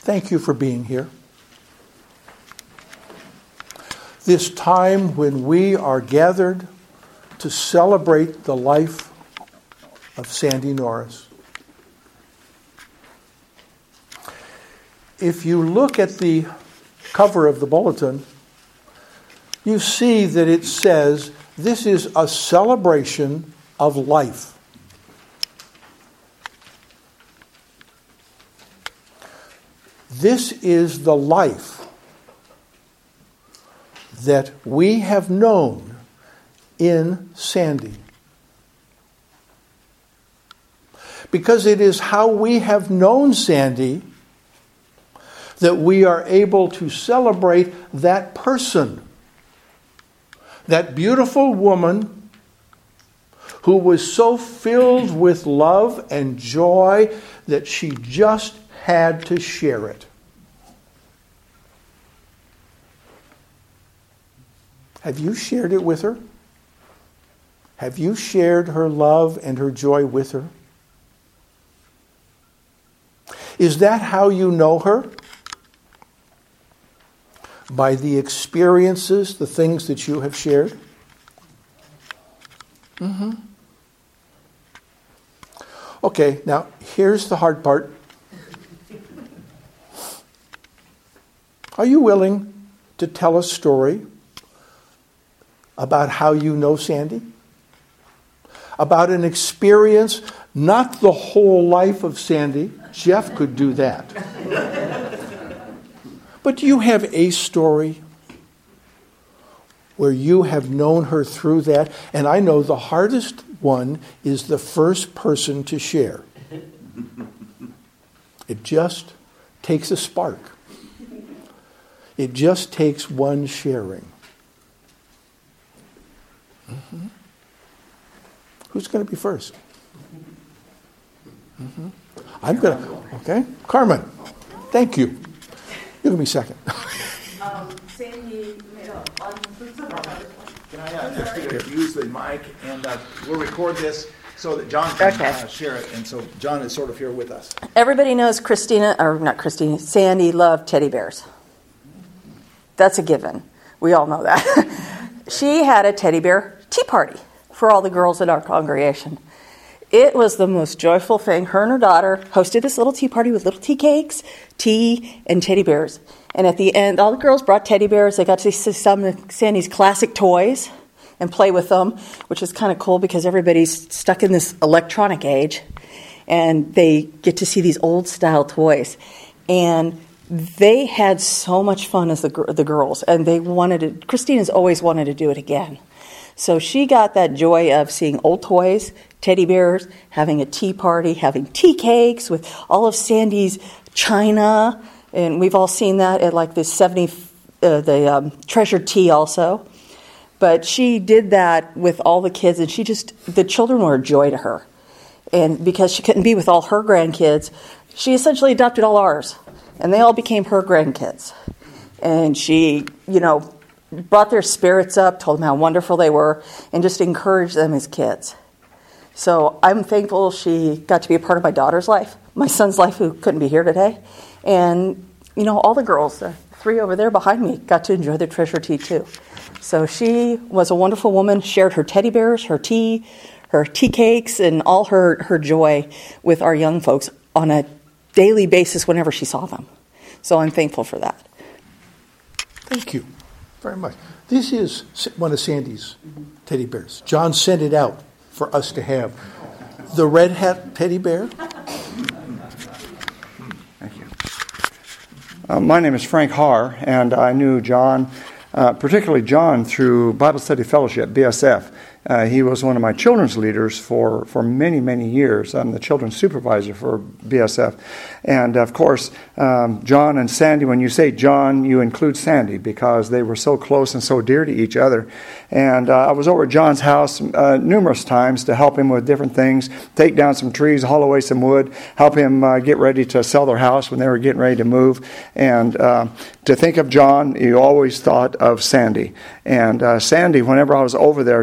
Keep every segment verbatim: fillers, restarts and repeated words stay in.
Thank you for being here. This time when we are gathered to celebrate the life of Sandy Norris. If you look at the cover of the bulletin, you see that it says this is a celebration of life. This is the life that we have known in Sandy. Because it is how we have known Sandy that we are able to celebrate that person, that beautiful woman who was so filled with love and joy that she just had to share it. Have you shared it with her? Have you shared her love and her joy with her? Is that how you know her? By the experiences, the things that you have shared? Mm-hmm. Okay, now here's the hard part. Are you willing to tell a story about how you know Sandy? About an experience, not the whole life of Sandy. Jeff could do that. But do you have a story where you have known her through that? And I know the hardest one is the first person to share. It just takes a spark. It just takes one sharing. Mm-hmm. Who's going to be first? Mm-hmm. I'm going to. Okay. Carmen, thank you. You're going to be second. um, Sandy, on Can I uh, just get to use the mic, and uh, we'll record this so that John can okay. uh, share it. And so John is sort of here with us. Everybody knows Christina, or not Christina, Sandy loved teddy bears. That's a given. We all know that. She had a teddy bear tea party for all the girls in our congregation. It was the most joyful thing. Her and her daughter hosted this little tea party with little tea cakes, tea, and teddy bears. And at the end, all the girls brought teddy bears. They got to see some of Sandy's classic toys and play with them, which is kind of cool because everybody's stuck in this electronic age. And they get to see these old-style toys. And they had so much fun as the the girls. And they wanted to, Christina's always wanted to do it again. So she got that joy of seeing old toys, teddy bears, having a tea party, having tea cakes with all of Sandy's china, and we've all seen that at like the seventy, uh, the um, treasured tea also. But she did that with all the kids, and she just, the children were a joy to her. And because she couldn't be with all her grandkids, she essentially adopted all ours, and they all became her grandkids. And she, you know, brought their spirits up, told them how wonderful they were, and just encouraged them as kids. So I'm thankful she got to be a part of my daughter's life, my son's life who couldn't be here today. And, you know, all the girls, the three over there behind me, got to enjoy the treasure tea too. So she was a wonderful woman, shared her teddy bears, her tea, her tea cakes, and all her, her joy with our young folks on a daily basis whenever she saw them. So I'm thankful for that. Thank you very much. This is one of Sandy's teddy bears. John sent it out for us to have. The red hat teddy bear. Thank you. Uh, my name is Frank Haar, and I knew John, uh, particularly John, through Bible Study Fellowship, B S F. Uh, he was one of my children's leaders for, for many, many years. I'm the children's supervisor for B S F. And, of course, um, John and Sandy, when you say John, you include Sandy because they were so close and so dear to each other. And uh, I was over at John's house uh, numerous times to help him with different things, take down some trees, haul away some wood, help him uh, get ready to sell their house when they were getting ready to move. And uh, to think of John, you always thought of Sandy. And uh, Sandy, whenever I was over there, she was always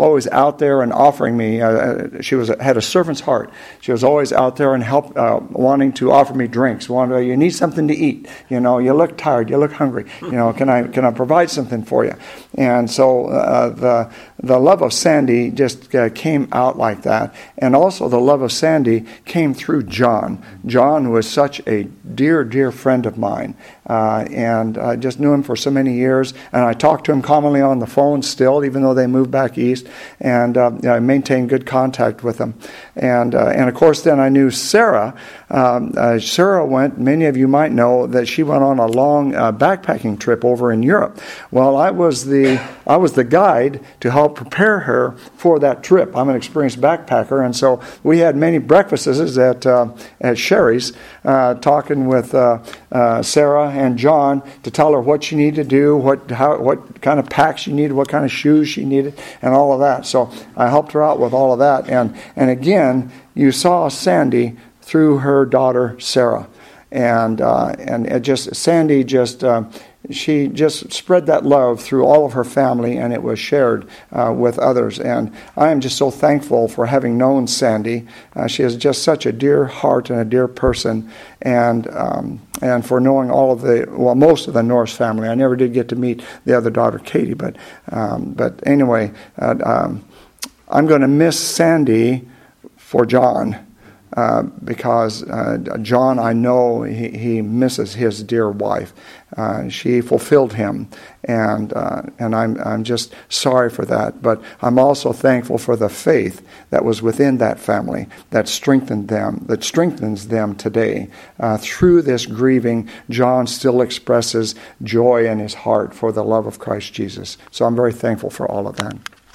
always out there and offering me. Uh, she was had a servant's heart. She was always out there and help, uh, wanting to offer me drinks. Wanted, you need something to eat. You know, you look tired. You look hungry. You know, can I can I provide something for you? And so uh, the the love of Sandy just uh, came out like that, and also the love of Sandy came through John. John was such a dear, dear friend of mine, uh, and I just knew him for so many years, and I talked to him commonly on the phone still, even though they moved back east, and uh, I maintained good contact with him. And uh, and of course, then I knew Sarah. Um, uh, Sarah went, many of you might know that she went on a long uh, backpacking trip over in Europe. Well, I was the I was the guide to help prepare her for that trip. I'm an experienced backpacker, and so we had many breakfasts at uh, at Sherry's, uh, talking with uh, uh, Sarah and John to tell her what she needed to do, what how what kind of packs she needed, what kind of shoes she needed, and all of that. So I helped her out with all of that. And and again, you saw Sandy through her daughter Sarah, and uh, and it just Sandy just. Uh, She just spread that love through all of her family, and it was shared uh, with others. And I am just so thankful for having known Sandy. Uh, she is just such a dear heart and a dear person, and um, and for knowing all of the, well, most of the Norris family. I never did get to meet the other daughter, Katie, but um, but anyway, uh, um, I'm going to miss Sandy for John. Uh, because uh, John, I know he, he misses his dear wife. Uh, she fulfilled him, and uh, and I'm I'm just sorry for that. But I'm also thankful for the faith that was within that family that strengthened them, that strengthens them today. Uh, through this grieving, John still expresses joy in his heart for the love of Christ Jesus. So I'm very thankful for all of that.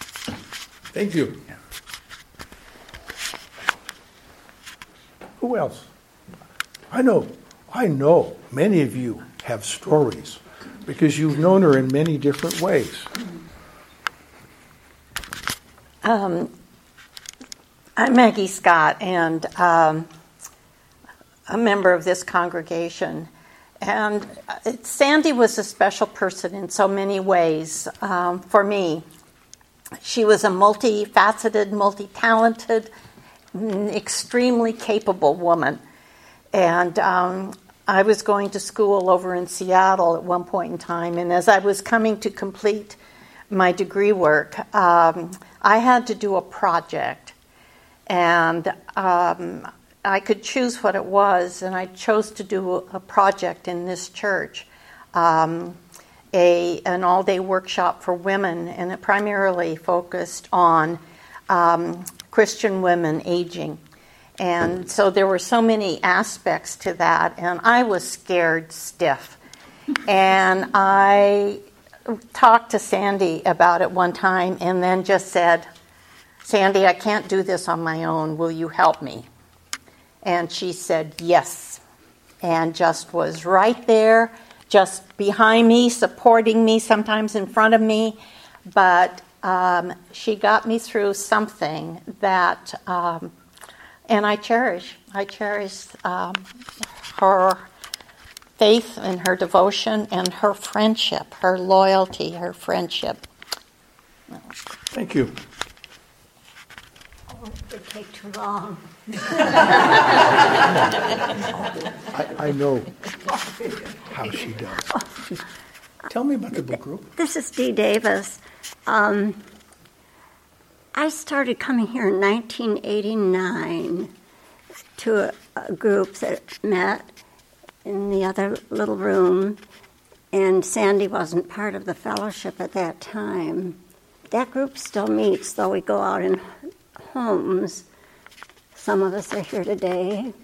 Thank you. Who else? I know, I know many of you have stories because you've known her in many different ways. Um, I'm Maggie Scott, and um, a member of this congregation. And it, Sandy was a special person in so many ways um, for me. She was a multifaceted, multi-talented, extremely capable woman. And um, I was going to school over in Seattle at one point in time, and as I was coming to complete my degree work, um, I had to do a project. And um, I could choose what it was, and I chose to do a project in this church, um, a an all-day workshop for women, and it primarily focused on um, Christian women aging. And so there were so many aspects to that, and I was scared stiff. And I talked to Sandy about it one time and then just said, Sandy, I can't do this on my own. Will you help me? And she said, yes. And just was right there, just behind me, supporting me, sometimes in front of me. But um, she got me through something that, um, and I cherish. I cherish um, her faith and her devotion and her friendship, her loyalty, her friendship. Thank you. Oh, it take too long. I, I know how she does. Tell me about the book group. This is Dee Davis. Um, I started coming here in nineteen eighty-nine to a, a group that met in the other little room, and Sandy wasn't part of the fellowship at that time. That group still meets, though we go out in homes. Some of us are here today.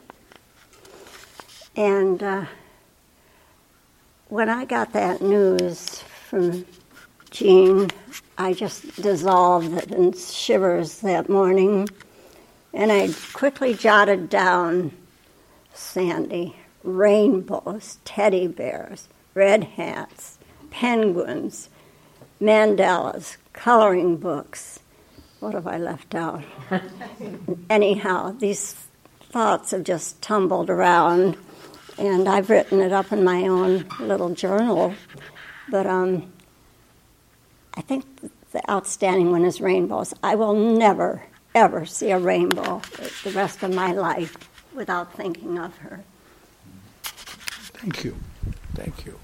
And uh, when I got that news from Jean, I just dissolved it in shivers that morning. And I quickly jotted down Sandy, rainbows, teddy bears, red hats, penguins, mandalas, coloring books. What have I left out? Anyhow, these thoughts have just tumbled around, and I've written it up in my own little journal. But um, I think the outstanding one is rainbows. I will never, ever see a rainbow the rest of my life without thinking of her. Thank you. Thank you.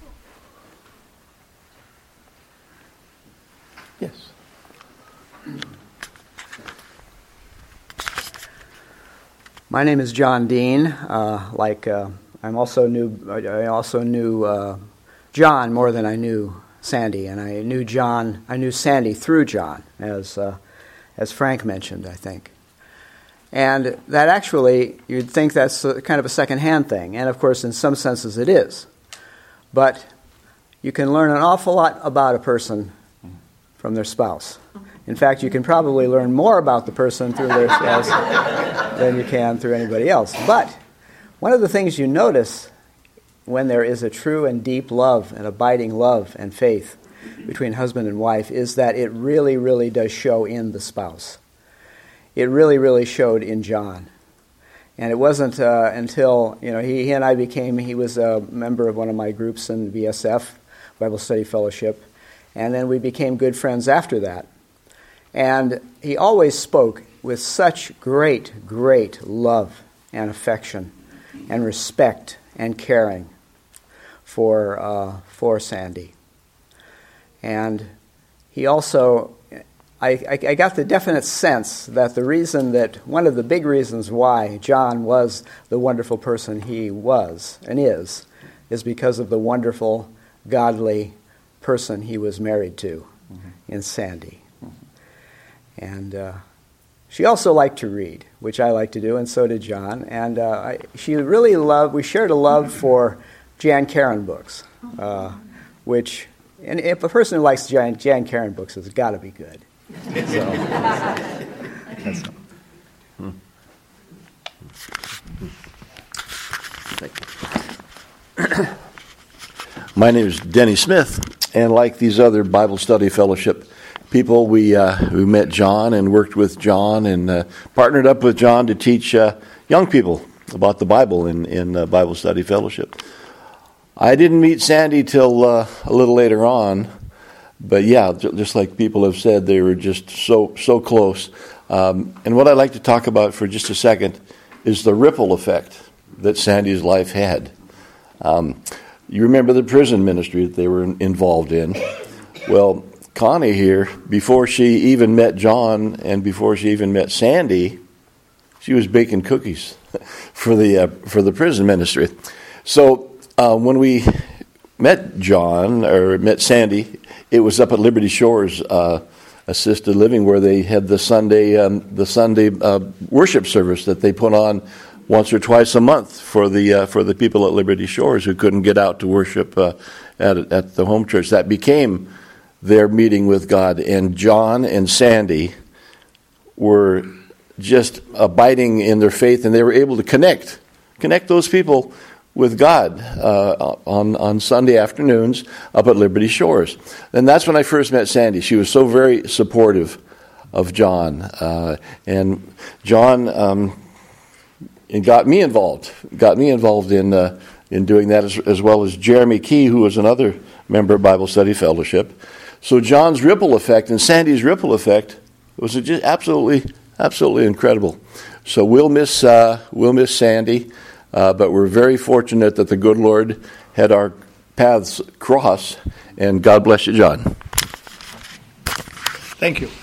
Yes. My name is John Dean. Uh, like uh, I'm also knew I also knew uh, John more than I knew Sandy, and I knew John. I knew Sandy through John, as uh, as Frank mentioned, I think. And that actually, you'd think that's a, kind of a second-hand thing, and of course, in some senses, it is. But you can learn an awful lot about a person from their spouse. In fact, you can probably learn more about the person through their spouse than you can through anybody else. But one of the things you notice when there is a true and deep love and abiding love and faith between husband and wife is that it really, really does show in the spouse. It really, really showed in John. And it wasn't uh, until, you know, he, he and I became, he was a member of one of my groups in B S F, Bible Study Fellowship, and then we became good friends after that. And he always spoke with such great, great love and affection and respect and caring for uh, for Sandy. And he also, I, I, I got the definite sense that the reason that, one of the big reasons why John was the wonderful person he was and is, is because of the wonderful, godly person he was married to mm-hmm. in Sandy. And uh, she also liked to read, which I like to do, and so did John. And uh, I, she really loved, we shared a love for Jan Karon books, uh, which, and if a person who likes Jan, Jan Karon books has got to be good. So, that's all. My name is Denny Smith, and like these other Bible Study Fellowship people, we uh, we met John and worked with John and uh, partnered up with John to teach uh, young people about the Bible in, in uh, Bible Study Fellowship. I didn't meet Sandy till uh, a little later on, but yeah, just like people have said, they were just so, so close. Um, and what I'd like to talk about for just a second is the ripple effect that Sandy's life had. Um, you remember the prison ministry that they were involved in. Well, Connie here, before she even met John and before she even met Sandy, she was baking cookies for the uh, for the prison ministry. So uh, when we met John or met Sandy, it was up at Liberty Shores uh, Assisted Living, where they had the Sunday um, the Sunday uh, worship service that they put on once or twice a month for the uh, for the people at Liberty Shores who couldn't get out to worship uh, at at the home church. That became their meeting with God, and John and Sandy were just abiding in their faith, and they were able to connect, connect those people with God uh, on on Sunday afternoons up at Liberty Shores. And that's when I first met Sandy. She was so very supportive of John, uh, and John um, and got me involved, got me involved in uh, in doing that, as, as well as Jeremy Key, who was another member of Bible Study Fellowship. So John's ripple effect and Sandy's ripple effect was just absolutely, absolutely incredible. So we'll miss, uh, we'll miss Sandy, uh, but we're very fortunate that the good Lord had our paths cross. And God bless you, John. Thank you.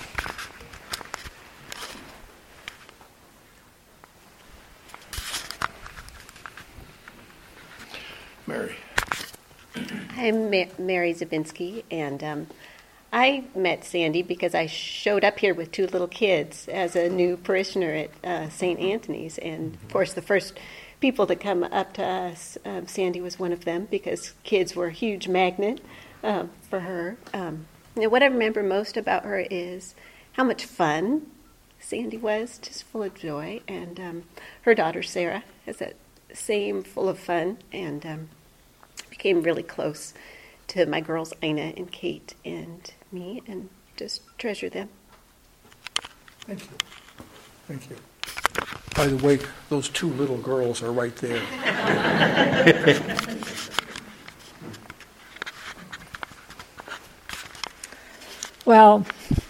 Mary. I'm Ma- Mary Zabinski, and um, I met Sandy because I showed up here with two little kids as a new parishioner at uh, Saint Anthony's. And, of course, the first people to come up to us, um, Sandy was one of them, because kids were a huge magnet uh, for her. Um, and what I remember most about her is how much fun Sandy was, just full of joy. And um, her daughter, Sarah, has that same full of fun, and um, became really close to my girls, Ina and Kate and me, and just treasure them. Thank you. Thank you. By the way, those two little girls are right there. Well,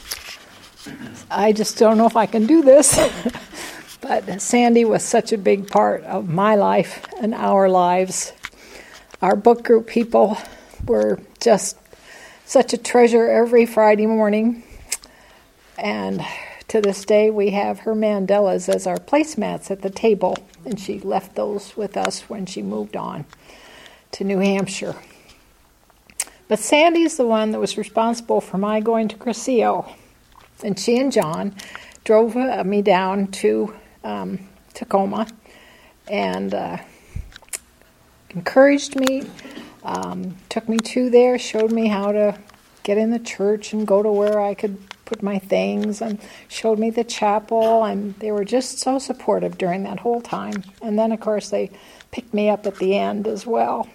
I just don't know if I can do this. But Sandy was such a big part of my life and our lives. Our book group people were just such a treasure every Friday morning. And to this day, we have her mandalas as our placemats at the table. And she left those with us when she moved on to New Hampshire. But Sandy's the one that was responsible for my going to Cursillo. And she and John drove uh, me down to um, Tacoma and uh, encouraged me, um, took me to there, showed me how to get in the church and go to where I could put my things, and showed me the chapel, and they were just so supportive during that whole time. And then, of course, they picked me up at the end as well.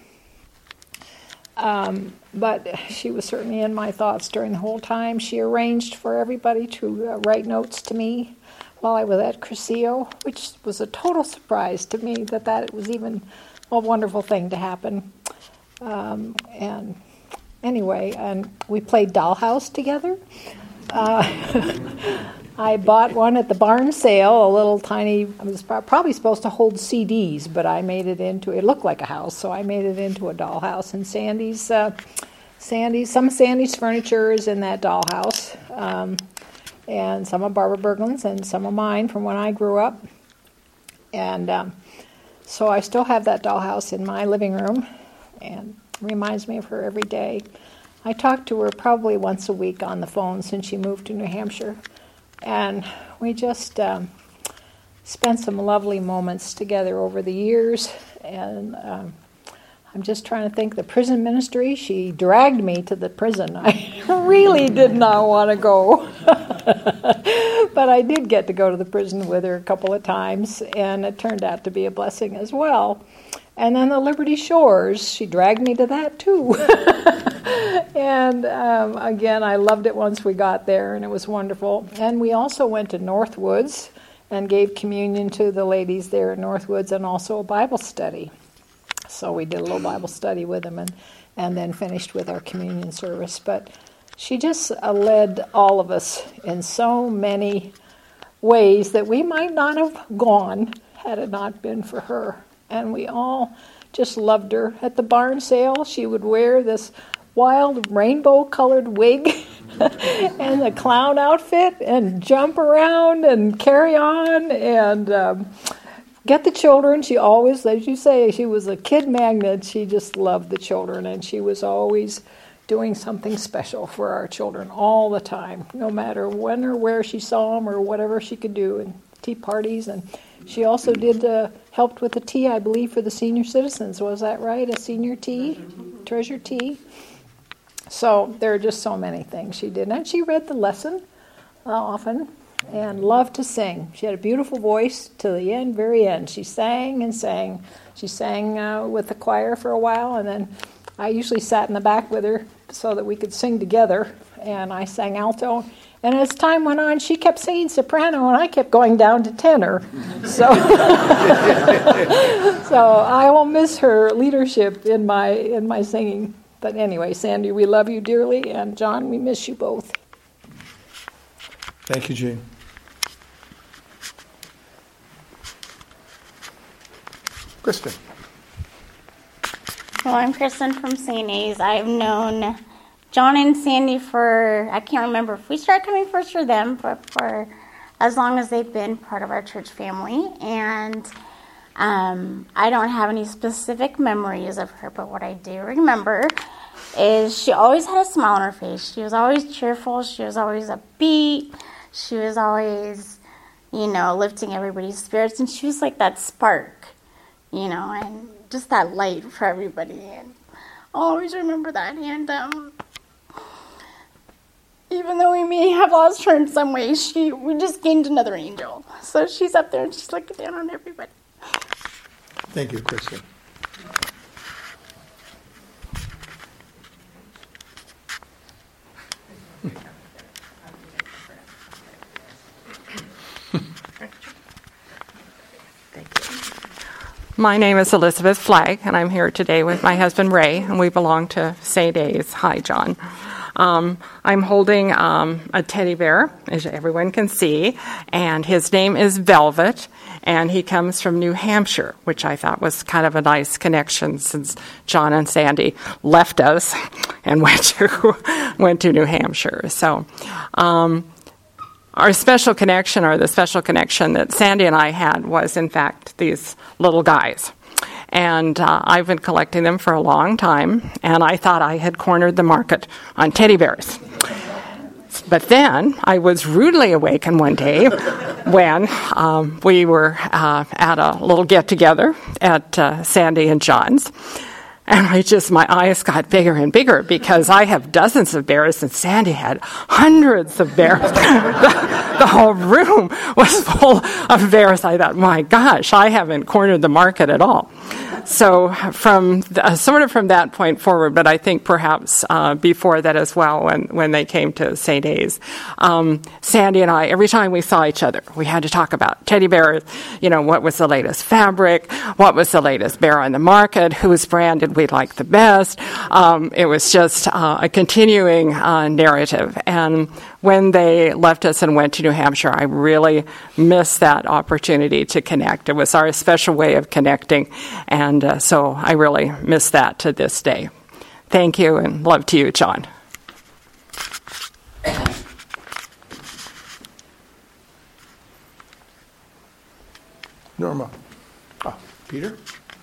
Um, but she was certainly in my thoughts during the whole time. She arranged for everybody to uh, write notes to me while I was at Cursillo, which was a total surprise to me that that was even a wonderful thing to happen. Um, and anyway, and we played Dollhouse together. Uh, I bought one at the barn sale, a little tiny, it was probably supposed to hold C Ds, but I made it into, it looked like a house, so I made it into a dollhouse. And Sandy's, uh, Sandy's, some of Sandy's furniture is in that dollhouse, um, and some of Barbara Berglund's and some of mine from when I grew up. And um, so I still have that dollhouse in my living room, and it reminds me of her every day. I talk to her probably once a week on the phone since she moved to New Hampshire. And we just um, spent some lovely moments together over the years. And um, I'm just trying to think, the prison ministry, she dragged me to the prison. I really did not want to go. But I did get to go to the prison with her a couple of times, and it turned out to be a blessing as well. And then the Liberty Shores, she dragged me to that too. And um, again, I loved it once we got there, and it was wonderful. And we also went to Northwoods and gave communion to the ladies there at Northwoods, and also a Bible study. So we did a little Bible study with them, and, and then finished with our communion service. But she just uh, led all of us in so many ways that we might not have gone had it not been for her. And we all just loved her. At the barn sale, she would wear this wild rainbow-colored wig and the clown outfit and jump around and carry on and um, get the children. She always, as you say, she was a kid magnet. She just loved the children, and she was always doing something special for our children all the time, no matter when or where she saw them or whatever she could do, and tea parties. And she also did uh, helped with the tea, I believe, for the senior citizens. Was that right? A senior tea, treasure tea. So there are just so many things she did. And she read the lesson uh, often and loved to sing. She had a beautiful voice to the end, very end. She sang and sang. She sang uh, with the choir for a while, and then I usually sat in the back with her so that we could sing together. And I sang alto. And as time went on, she kept singing soprano, and I kept going down to tenor. So, so I will miss her leadership in my in my singing. But anyway, Sandy, we love you dearly, and John, we miss you both. Thank you, Jean. Kristen. Well, I'm Kristen from Saint A's. I've known John and Sandy for, I can't remember if we started coming first or them, but for as long as they've been part of our church family. And um, I don't have any specific memories of her, but what I do remember is she always had a smile on her face. She was always cheerful. She was always upbeat. She was always, you know, lifting everybody's spirits. And she was like that spark, you know, and just that light for everybody. And I'll always remember that. And um, even though we may have lost her in some ways, she we just gained another angel. So she's up there and she's looking down on everybody. Thank you, Kristen. My name is Elizabeth Flagg, and I'm here today with my husband Ray, and we belong to Saint A's. Hi, John. Um, I'm holding um, a teddy bear, as everyone can see, and his name is Velvet, and he comes from New Hampshire, which I thought was kind of a nice connection since John and Sandy left us and went to went to New Hampshire. So um, our special connection, or the special connection that Sandy and I had, was in fact these little guys. And uh, I've been collecting them for a long time, and I thought I had cornered the market on teddy bears. But then I was rudely awakened one day when um, we were uh, at a little get-together at uh, Sandy and John's. And I just, my eyes got bigger and bigger because I have dozens of bears and Sandy had hundreds of bears. the, the whole room was full of bears. I thought, my gosh, I haven't cornered the market at all. So from the, sort of from that point forward, but I think perhaps uh, before that as well, when, when they came to Saint A's, um, Sandy and I, every time we saw each other, we had to talk about teddy bears. You know, what was the latest fabric? What was the latest bear on the market? Whose brand did we like the best? Um, it was just uh, a continuing uh, narrative. And when they left us and went to New Hampshire, I really missed that opportunity to connect. It was our special way of connecting, and uh, so I really miss that to this day. Thank you, and love to you, John. Norma. Ah, Peter?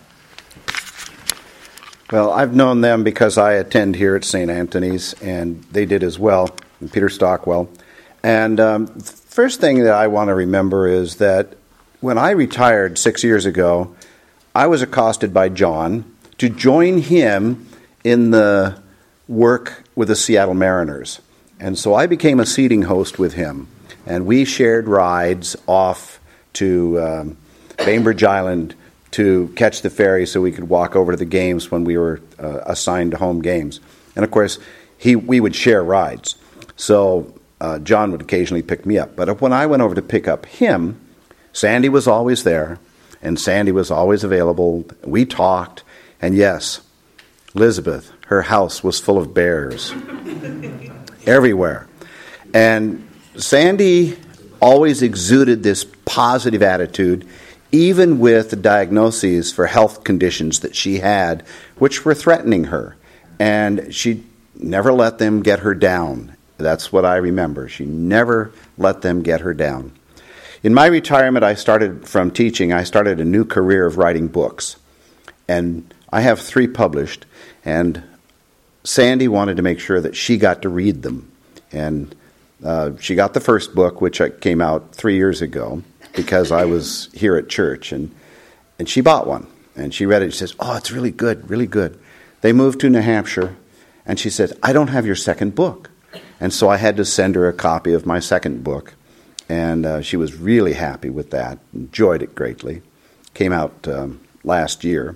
Well, I've known them because I attend here at Saint Anthony's, and they did as well, and Peter Stockwell. And um, the first thing that I want to remember is that when I retired six years ago, I was accosted by John to join him in the work with the Seattle Mariners. And so I became a seating host with him, and we shared rides off to um, Bainbridge Island to catch the ferry so we could walk over to the games when we were uh, assigned to home games. And of course, he we would share rides. So uh, John would occasionally pick me up. But when I went over to pick up him, Sandy was always there, and Sandy was always available. We talked, and yes, Elizabeth, her house was full of bears everywhere. And Sandy always exuded this positive attitude, even with the diagnoses for health conditions that she had, which were threatening her. And she never let them get her down. That's what I remember. She never let them get her down. In my retirement, I started from teaching. I started a new career of writing books. And I have three published. And Sandy wanted to make sure that she got to read them. And uh, she got the first book, which came out three years ago, because I was here at church, and and she bought one, and she read it. She says, "Oh, it's really good, really good." They moved to New Hampshire, and she said, "I don't have your second book." And so I had to send her a copy of my second book, and uh, she was really happy with that, enjoyed it greatly. Came out um, last year.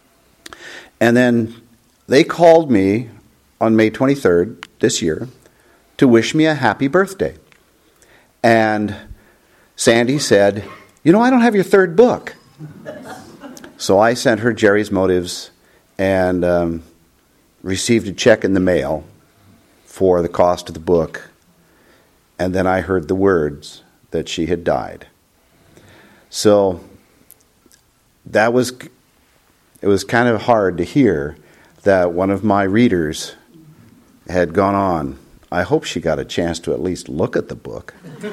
And then they called me on May twenty-third this year to wish me a happy birthday. And Sandy said, "You know, I don't have your third book." So I sent her Jerry's Motives and um, received a check in the mail for the cost of the book. And then I heard the words that she had died. So that was, it was kind of hard to hear that one of my readers had gone on. I hope she got a chance to at least look at the book.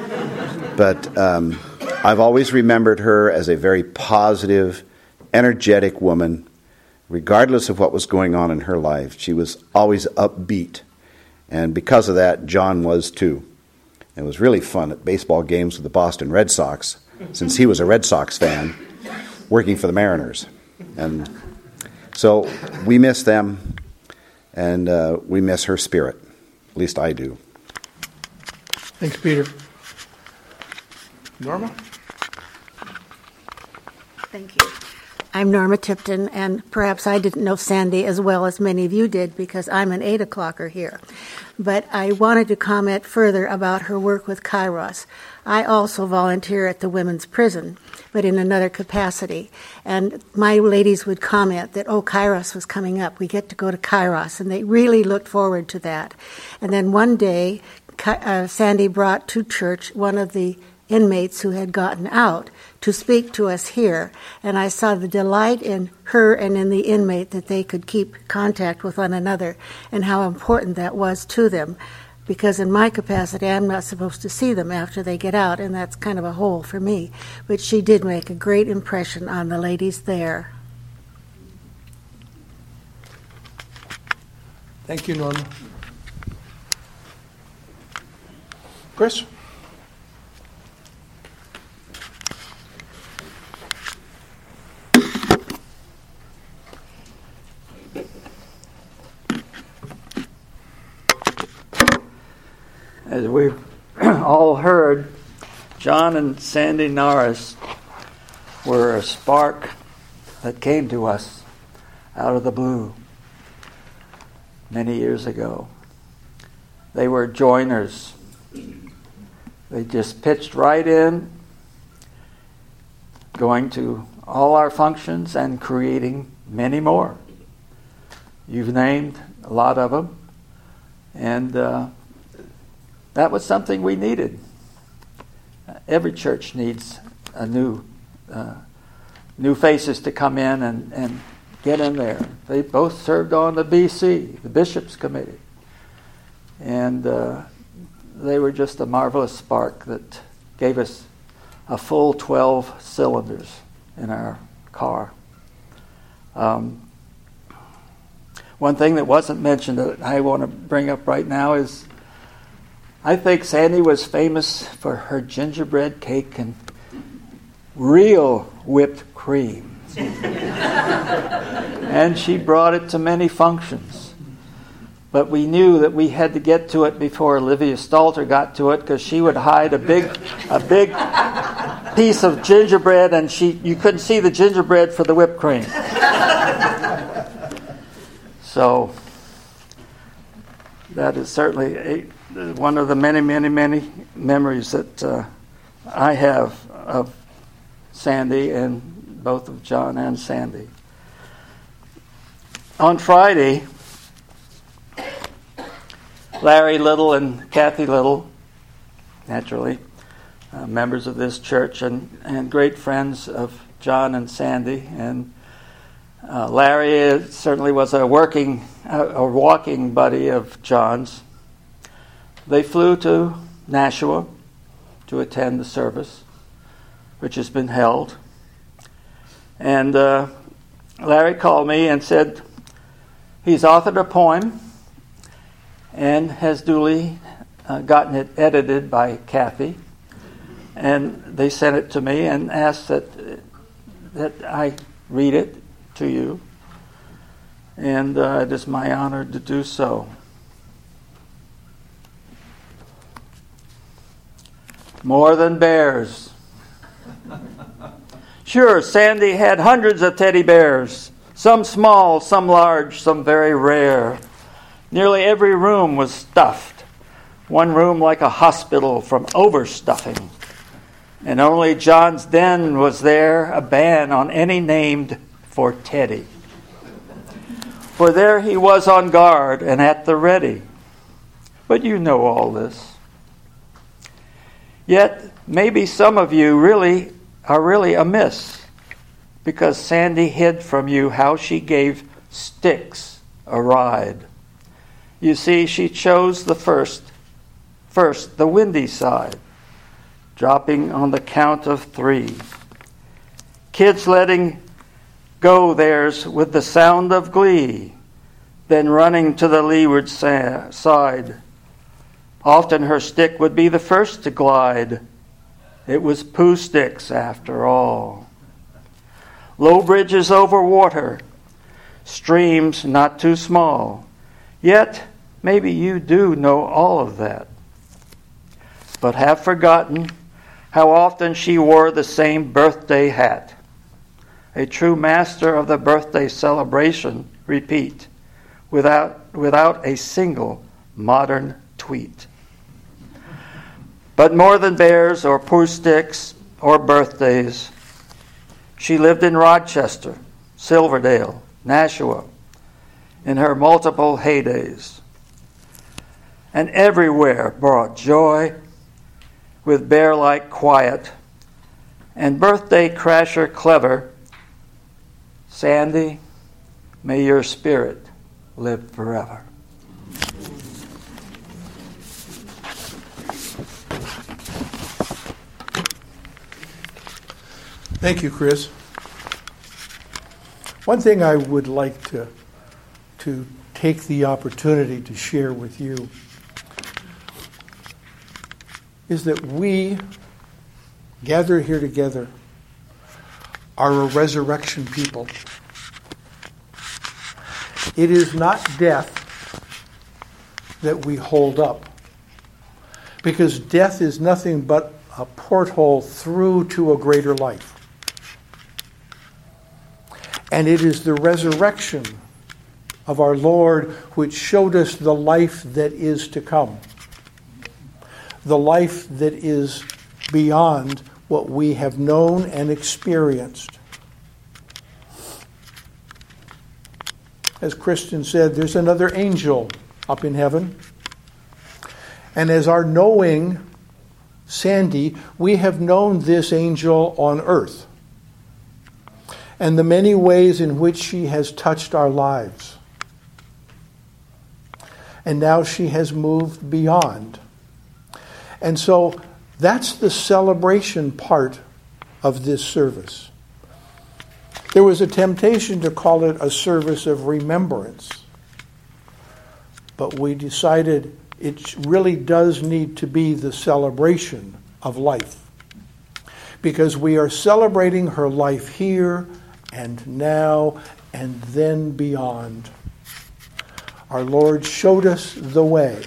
But um, I've always remembered her as a very positive, energetic woman. Regardless of what was going on in her life, she was always upbeat. And because of that, John was too. It was really fun at baseball games with the Boston Red Sox, since he was a Red Sox fan, working for the Mariners. And so we miss them, and uh, we miss her spirit. At least I do. Thanks, Peter. Norma? Thank you. I'm Norma Tipton, and perhaps I didn't know Sandy as well as many of you did because I'm an eight o'clocker here. But I wanted to comment further about her work with Kairos. I also volunteer at the women's prison, but in another capacity. And my ladies would comment that, oh, Kairos was coming up. We get to go to Kairos. And they really looked forward to that. And then one day, uh, Sandy brought to church one of the inmates who had gotten out to speak to us here, and I saw the delight in her and in the inmate that they could keep contact with one another and how important that was to them, because in my capacity I'm not supposed to see them after they get out, and that's kind of a hole for me. But she did make a great impression on the ladies there. Thank you, Norma. Chris? As we've all heard, John and Sandy Norris were a spark that came to us out of the blue many years ago. They were joiners. They just pitched right in, going to all our functions and creating many more. You've named a lot of them, and uh, that was something we needed. Every church needs a new, uh, new faces to come in and, and get in there. They both served on the B C, the Bishops' Committee, and uh, they were just a marvelous spark that gave us a full twelve cylinders in our car. Um, one thing that wasn't mentioned that I want to bring up right now is I think Sandy was famous for her gingerbread cake and real whipped cream. And she brought it to many functions. But we knew that we had to get to it before Olivia Stalter got to it, because she would hide a big a big piece of gingerbread, and she you couldn't see the gingerbread for the whipped cream. So that is certainly a one of the many, many, many memories that uh, I have of Sandy, and both of John and Sandy. On Friday, Larry Little and Kathy Little, naturally, uh, members of this church and, and great friends of John and Sandy, and uh, Larry certainly was a working, uh, a walking buddy of John's. They flew to Nashua to attend the service, which has been held. And uh, Larry called me and said he's authored a poem and has duly uh, gotten it edited by Kathy. And they sent it to me and asked that, that I read it to you. And uh, it is my honor to do so. More than bears. Sure, Sandy had hundreds of teddy bears, some small, some large, some very rare. Nearly every room was stuffed, one room like a hospital from overstuffing. And only John's den was there, a ban on any named for Teddy. For there he was on guard and at the ready. But you know all this. Yet, maybe some of you really are really amiss, because Sandy hid from you how she gave sticks a ride. You see, she chose the first, first the windy side, dropping on the count of three. Kids letting go theirs with the sound of glee, then running to the leeward sa- side. Often her stick would be the first to glide. It was poo sticks after all. Low bridges over water, streams not too small. Yet, maybe you do know all of that, but have forgotten how often she wore the same birthday hat, a true master of the birthday celebration, repeat, without, without a single modern tweet. But more than bears or poo sticks or birthdays, she lived in Rochester, Silverdale, Nashua, in her multiple heydays, and everywhere brought joy with bear-like quiet and birthday crasher clever. Sandy, may your spirit live forever. Thank you, Chris. One thing I would like to, to take the opportunity to share with you is that we, gathered here together, are a resurrection people. It is not death that we hold up, because death is nothing but a porthole through to a greater life. And it is the resurrection of our Lord which showed us the life that is to come, the life that is beyond what we have known and experienced. As Kristen said, there's another angel up in heaven. And as our knowing Sandy, we have known this angel on earth and the many ways in which she has touched our lives. And now she has moved beyond. And so that's the celebration part of this service. There was a temptation to call it a service of remembrance, but we decided it really does need to be the celebration of life, because we are celebrating her life here and now and then beyond. Our Lord showed us the way.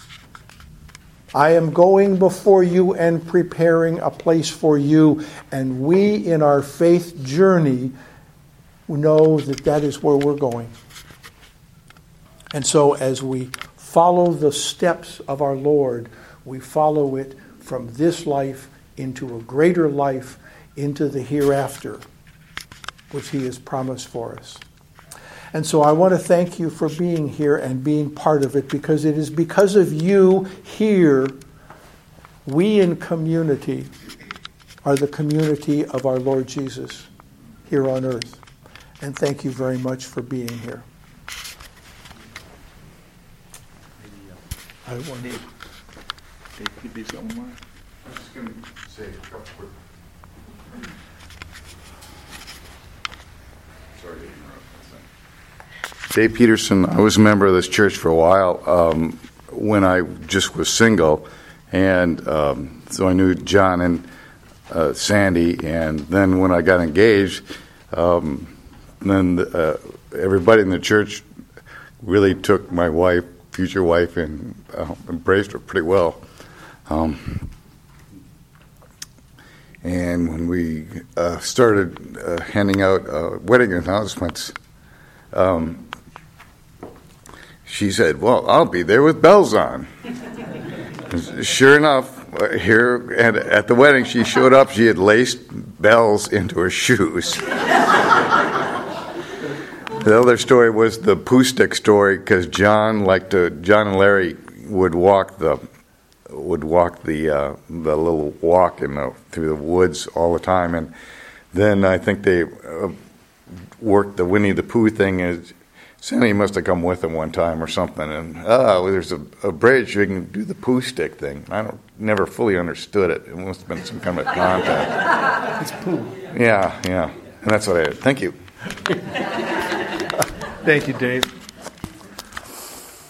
I am going before you and preparing a place for you, and we in our faith journey know that that is where we're going. And so as we follow the steps of our Lord, we follow it from this life into a greater life, into the hereafter, which He has promised for us. And so I want to thank you for being here and being part of it, because it is because of you here, we in community are the community of our Lord Jesus here on earth. And thank you very much for being here. I want to... Dave, could you say one more? I was just going to say a couple quick... Sorry to interrupt. Dave Peterson, I was a member of this church for a while um, when I just was single, and um, so I knew John and uh, Sandy, and then when I got engaged, um, then uh, everybody in the church really took my wife, future wife, and uh, embraced her pretty well. Um, and when we uh, started uh, handing out uh, wedding announcements, um, she said, "Well, I'll be there with bells on." Sure enough, here and at the wedding, she showed up. She had laced bells into her shoes. The other story was the poo stick story, because John liked to. John and Larry would walk the would walk the uh, the little walk in the, through the woods all the time, and then I think they uh, worked the Winnie the Pooh thing. Is Sandy must have come with them one time or something, and oh, there's a, a bridge you can do the poo stick thing. I don't never fully understood it. It must have been some kind of contact. It's poo. Yeah, yeah, and that's what I had. Thank you. Thank you, Dave.